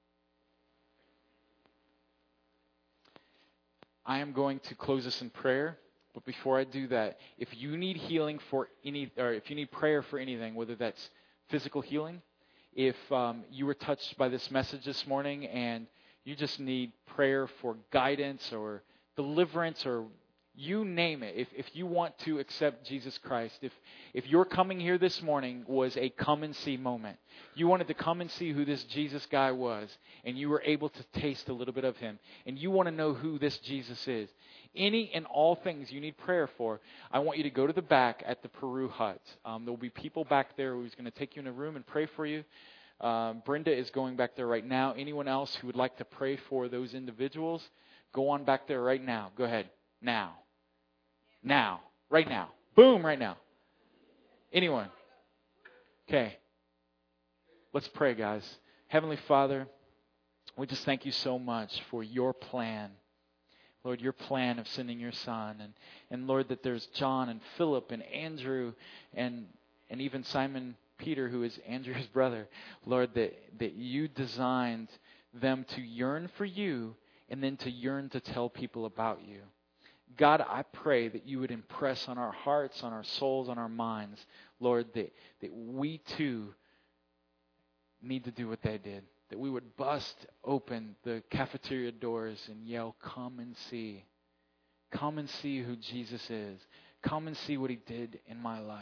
I am going to close this in prayer, but before I do that, if you need healing for any, or if you need prayer for anything, whether that's physical healing, if you were touched by this message this morning and you just need prayer for guidance or deliverance or you name it, if you want to accept Jesus Christ, if your coming here this morning was a come and see moment, you wanted to come and see who this Jesus guy was, and you were able to taste a little bit of him, and you want to know who this Jesus is, any and all things you need prayer for, I want you to go to the back at the Peru hut. There will be people back there who's going to take you in a room and pray for you. Brenda is going back there right now. Anyone else who would like to pray for those individuals, go on back there right now. Go ahead. Now. Now. Right now. Boom, right now. Anyone? Okay. Let's pray, guys. Heavenly Father, we just thank you so much for your plan. Lord, your plan of sending your Son. And Lord, that there's John and Philip and Andrew and even Simon Peter, who is Andrew's brother. Lord, that you designed them to yearn for you and then to yearn to tell people about you. God, I pray that you would impress on our hearts, on our souls, on our minds, Lord, that we too need to do what they did. That we would bust open the cafeteria doors and yell, come and see. Come and see who Jesus is. Come and see what he did in my life.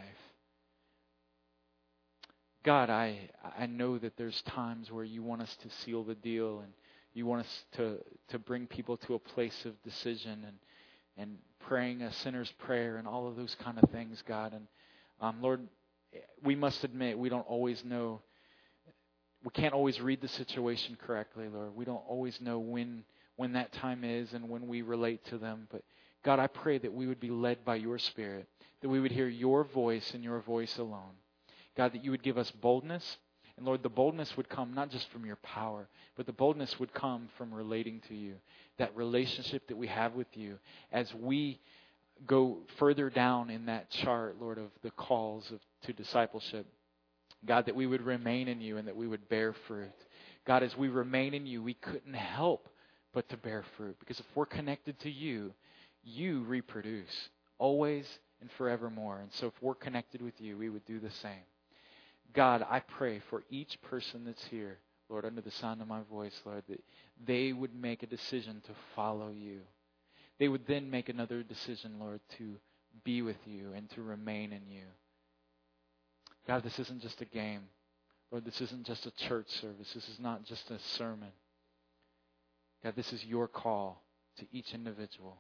God, I know that there's times where you want us to seal the deal and you want us to bring people to a place of decision and praying a sinner's prayer and all of those kind of things, God. And Lord, we must admit we don't always know. We can't always read the situation correctly, Lord. We don't always know when that time is and when we relate to them. But God, I pray that we would be led by your Spirit, that we would hear your voice and your voice alone. God, that you would give us boldness. And Lord, the boldness would come not just from your power, but the boldness would come from relating to you. That relationship that we have with you as we go further down in that chart, Lord, of the calls to discipleship. God, that we would remain in you and that we would bear fruit. God, as we remain in you, we couldn't help but to bear fruit. Because if we're connected to you, you reproduce always and forevermore. And so if we're connected with you, we would do the same. God, I pray for each person that's here, Lord, under the sound of my voice, Lord, that they would make a decision to follow you. They would then make another decision, Lord, to be with you and to remain in you. God, this isn't just a game. Lord, this isn't just a church service. This is not just a sermon. God, this is your call to each individual.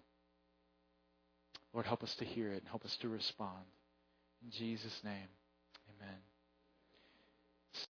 Lord, help us to hear it and help us to respond. In Jesus' name, amen.